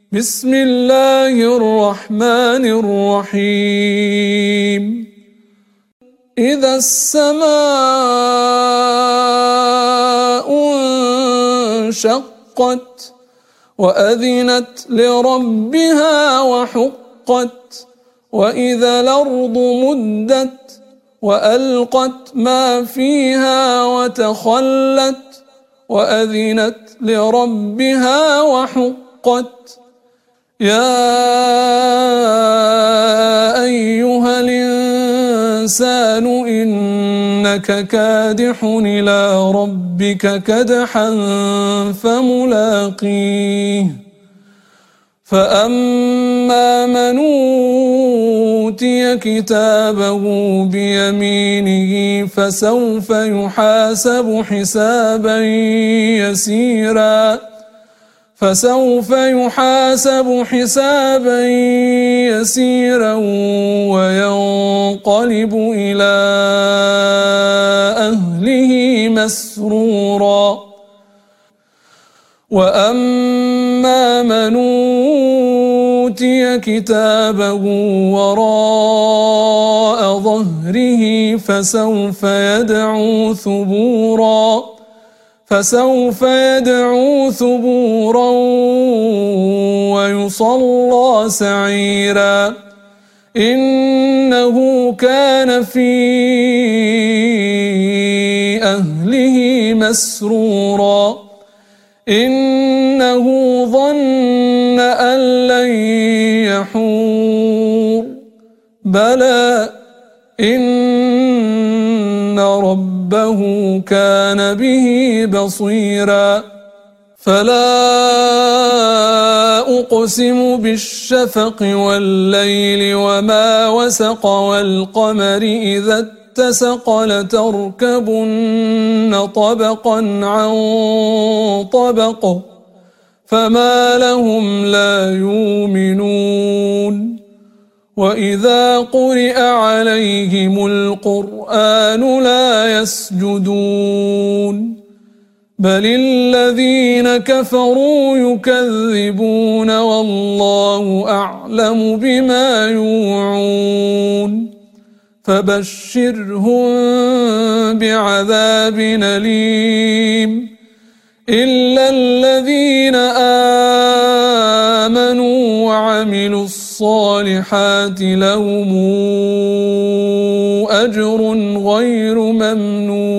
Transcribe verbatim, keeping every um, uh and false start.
بسم الله الرحمن الرحيم إذا السماء انشقت وأذنت لربها وحقت وإذا الأرض مدت وألقت ما فيها وتخلت وأذنت لربها وحقت يا أيها الإنسان إنك كادح إلى ربك كدحا فملاقيه فأما من أوتي كتابه بيمينه فسوف يحاسب حسابا يسيرا فسوف يحاسب حسابا يسيرا وينقلب إلى أهله مسرورا وأما من أوتي كتابه وراء ظهره فسوف يدعو ثبورا فسوف يدعو ثبورا ويصلى سعيرا إنه كان في أهله مسرورا إنه ظن أن لن يحور بلى إن ربه كان به بصيرا فلا أقسم بالشفق والليل وما وسق والقمر إذا اتسق لتركبن طبقا عن طبق فما لهم لا يؤمنون وإذا قرئ عليهم القرآن لا يسجدون بل الذين كفروا يكذبون والله أعلم بما يوعون فبشرهم بعذاب أليم إلا الذين آمنوا وعملوا الصالحات لهم أجر غير ممنون